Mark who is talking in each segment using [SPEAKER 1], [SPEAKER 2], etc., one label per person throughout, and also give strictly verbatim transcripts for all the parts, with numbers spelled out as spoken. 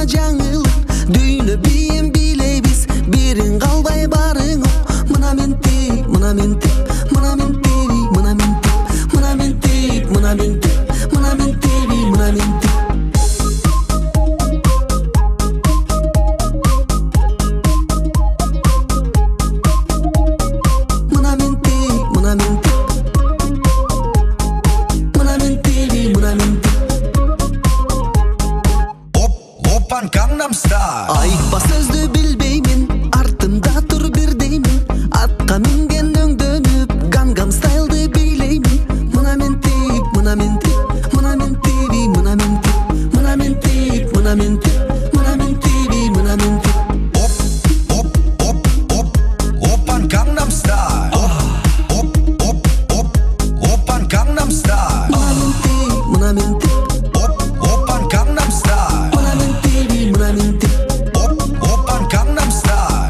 [SPEAKER 1] жаңылып дүйнө бийим билейбиз бирин калбай барың мына мен тип мына мен тип мына мен теби мына мен тип мына мен тип мына мен тип мына мен теби мына мен тип
[SPEAKER 2] Gangnam Style.
[SPEAKER 1] Айтпа сөздү билбеймин, артымда тур бир деймин. Атка минген өңдөнүп, Gangnam Style'ды бийлеймин. Мына мен тип, мына мен тип, мына мен теби, мына мен тип, мына мен тип, мына мен тип, мына мен теби, мына мен тип.
[SPEAKER 2] Оп, оп, оп, оп, опан Gangnam Style. Оп, оп, оп, оп, опан Gangnam Style.
[SPEAKER 1] Мына мен тип, мына мен тип,
[SPEAKER 2] Оп, опан Gangnam Style.
[SPEAKER 1] мына мен теби, мына мен тип.
[SPEAKER 2] Оп, опан Gangnam Style.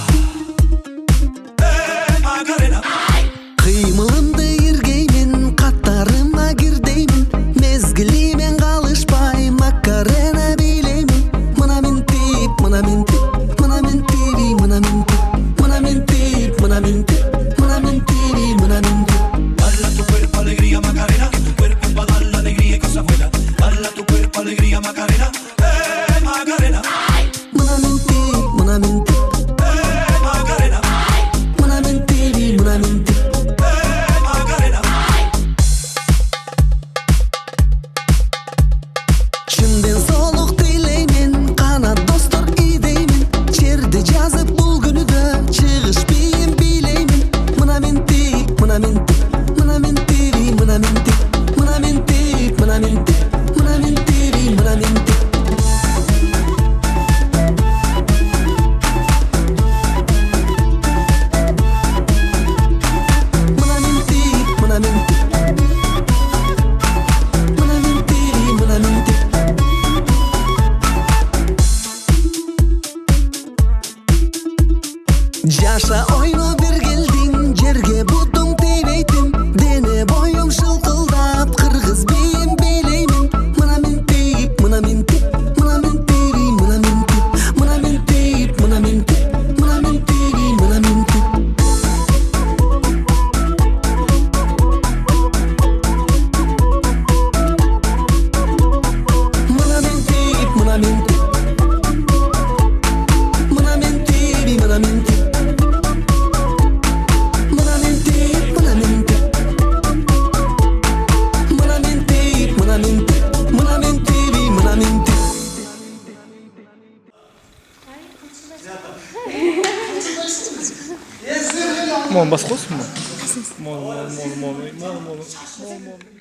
[SPEAKER 2] Hey Macarena.
[SPEAKER 1] Кыймылымды иргеймин, каттарыма кирдеймин. Мезгилимен калышпай, Макарена бийлеймин. Мына мен тип, мына мен тип, мына мен теби, мына мен тип, мына мен тип, мына мен тип, мына мен теби, мына мен тип.
[SPEAKER 3] Dale a tu cuerpo alegría Macarena, que tu cuerpo es para dar la alegría y cosas buenas. Dale a tu cuerpo alegría Macarena, eh Macarena.
[SPEAKER 1] Мына мен тип, мына мен тип,
[SPEAKER 3] Eh Macarena,
[SPEAKER 1] мына мен теби, мына мен тип.
[SPEAKER 3] eh Macarena.
[SPEAKER 1] Чынден солук тилеймин, канат достор идеймин. Черди жазып бул күнүдө чыгыш бийим билеймин. Мына мен тип, мына мен тип, мына мен теби, мына мен тип, мына мен тип, мына мен тип, мына мен теби, мына мен тип. Мына мен тип, мына мен тип, мына мен теби, мына мен тип. Жаша ойно бир келдиң, жерге бутуң тийбейтин. Дене боюң шылкылдап, кыргыз бийим бийлеймин. Мына мен тип, мына мен тип, мына мен теби, мына мен тип, мына мен тип, мына мен тип, мына мен теби, мына мен тип. Мына мен тип, мына мен тип, мына мен теби, мына мен тип. Мына мен тип, мына мен тип, мына мен тип, мына мен тип, мына мен теби, мына мен тип.
[SPEAKER 4] Можно басқосың ба? Можно, можно, можно, можно, можно, можно.